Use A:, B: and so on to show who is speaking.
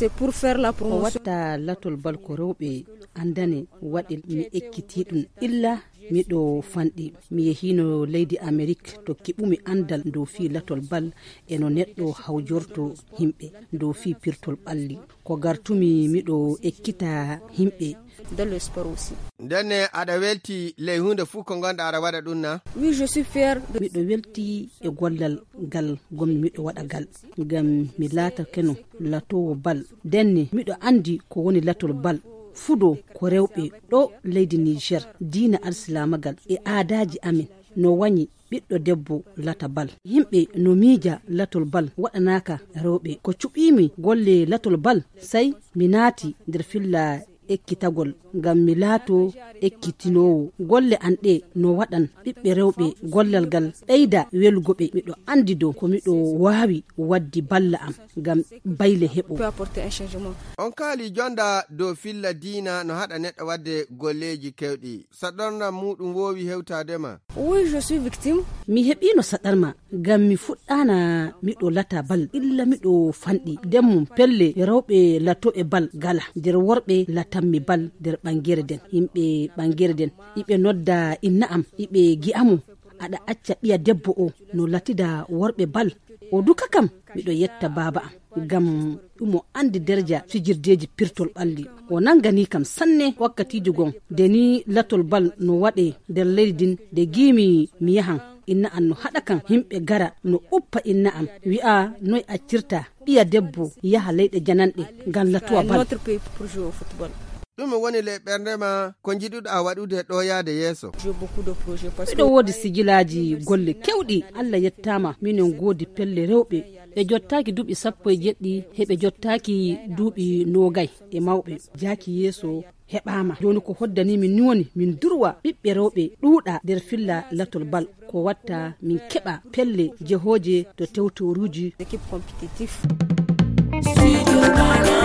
A: c'est pour faire la promotion.
B: Watta latol bal ko rewɓe andane waɗi mi ekkitiɗum illa miɗo fanɗi mi yehino leydi Amérique to keɓumi andal dow fi latol bal eno neɗɗo hawjorto himɓe dow fi pirtol ɓalli ko gartumi miɗo ekkita himɓe
A: dans le sport aussi.
C: Denne aɗa welti ley hunde fuu ko gonɗa aɗa waɗa ɗum na?
A: Oui, je suis fier.
B: Miɗo welti e gollal gal gommi miɗo waɗa gal ngam mi laata keno latowo bal denne miɗo andi ko woni latol bal fudo ko rewɓe ɗo leydi Niger diina alsilamagal e aadaji amin no wañi ɓiɗɗo debbo lata bal yimɓe no miija latol bal waɗanaka rewɓe ko cuɓimi golle latol bal sai mi naati nder filla ekkitagol ngam mi laato ekkitinowo golle an ɗe no waɗan ɓiɓɓe rewɓe gollal gal ɓeyda welugo ɓe miɗo andi dow ko miɗo waawi waddi balla am ngam bayle heɓo.
C: On kaali jonda dow filla diina no haɗa neɗɗo wadde golleji kewɗi saɗorna muɗum wowi hewtadema?
A: Oui, je suis victime.
B: Mi heɓino saɗarma ngam mi fuɗɗana miɗo lata bal illa miɗo fanɗi demmum pelle rewɓe latoɓe bal gala nder worɓe latanmi bal nder ɓangere den yimɓe ɓangere den iɓe nodda inna am iɓe gi'amu aɗa acca ɓiya debbo o no latida worɓe bal o duka kam miɗo yetta baba am ngam ɗumo andi derja fijirdeji pirtol ɓalli o nangani kam sanne wakkatiji gon deni latol bal no waɗe nder leydi din de gimi mi yahan inna an no haɗa kan himɓe gara no uppa inna am wi'a noy accirta ɓiya debbo yaha leyɗe jananɗe ngam latuwa bal.
C: ɗum woni le ɓerdema ko jiɗuɗa waɗude ɗo yaade yeeso?
B: miɗo woodi sigilaji golle kewɗi Allah yettama minen goodi pelle rewɓe ɓe jottaki duuɓi 17 heɓe jottaki duuɓi 20 e mawɓe jaaki yeeso heɓama joni ko hoddanimi ni woni min durwa ɓiɓɓe rewɓe ɗuuɗa nder filla latol bal ko watta min keɓa pelle jehoje to tewtoruji
A: équipe compétitif.